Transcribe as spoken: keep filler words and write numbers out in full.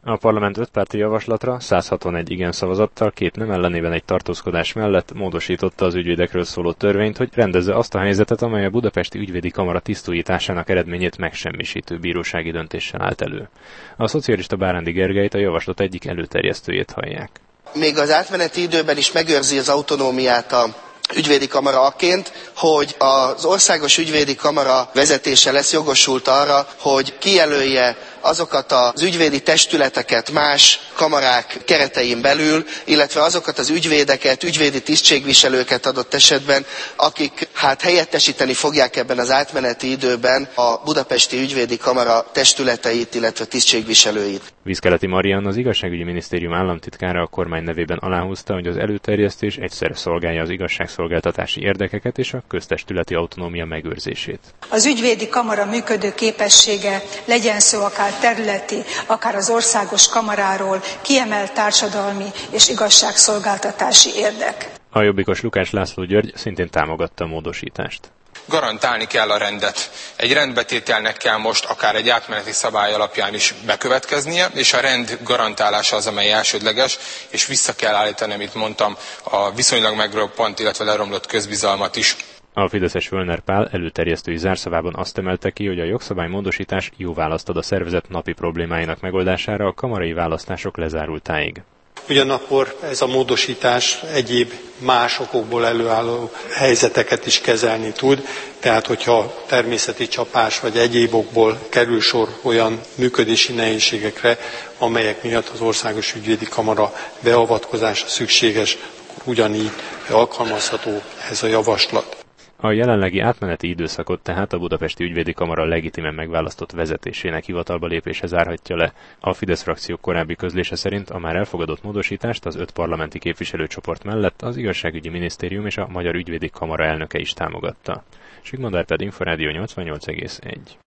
A parlament ötpárti javaslatra száz hatvanegy igen szavazattal, két nem ellenében egy tartózkodás mellett módosította az ügyvédekről szóló törvényt, hogy rendezze azt a helyzetet, amely a budapesti ügyvédi kamara tisztújításának eredményét megsemmisítő bírósági döntéssel állt elő. A szocialista Bárándi Gergelyt, a javaslat egyik előterjesztőjét hallják. Még az átmeneti időben is megőrzi az autonómiát a ügyvédi kamara akként, hogy az országos ügyvédi kamara vezetése lesz jogosult arra, hogy kijelölje azokat az ügyvédi testületeket más kamarák keretein belül, illetve azokat az ügyvédeket, ügyvédi tisztségviselőket adott esetben, akik hát helyettesíteni fogják ebben az átmeneti időben a budapesti ügyvédi kamara testületeit, illetve tisztségviselőit. Vízkeleti Marianna, az igazságügyi minisztérium államtitkára a kormány nevében aláhúzta, hogy az előterjesztés egyszerre szolgálja az igazságszolgáltatási érdekeket és a köztestületi autonómia megőrzését. Az ügyvédi kamara működő képessége, legyen szó akár területi, akár az országos kamaráról, kiemelt társadalmi és igazságszolgáltatási érdek. A jobbikos Lukács László György szintén támogatta a módosítást. Garantálni kell a rendet. Egy rendbetételnek kell most akár egy átmeneti szabály alapján is bekövetkeznie, és a rend garantálása az, amely elsődleges, és vissza kell állítani, amit mondtam, a viszonylag megroppant, illetve leromlott közbizalmat is. A fideszes Völner Pál előterjesztői zárszavában azt emelte ki, hogy a jogszabálymódosítás jó választ ad a szervezet napi problémáinak megoldására a kamarai választások lezárultáig. Ugyanakkor ez a módosítás egyéb más okokból előálló helyzeteket is kezelni tud, tehát hogyha természeti csapás vagy egyéb okból kerül sor olyan működési nehézségekre, amelyek miatt az Országos Ügyvédi Kamara beavatkozása szükséges, akkor ugyanígy alkalmazható ez a javaslat. A jelenlegi átmeneti időszakot tehát a Budapesti Ügyvédi Kamara legitimen megválasztott vezetésének hivatalba lépése zárhatja le. A Fidesz frakció korábbi közlése szerint a már elfogadott módosítást az öt parlamenti képviselőcsoport mellett az Igazságügyi Minisztérium és a Magyar Ügyvédi Kamara elnöke is támogatta. Sigmond Árpád, Inforádió nyolcvannyolc egész egy.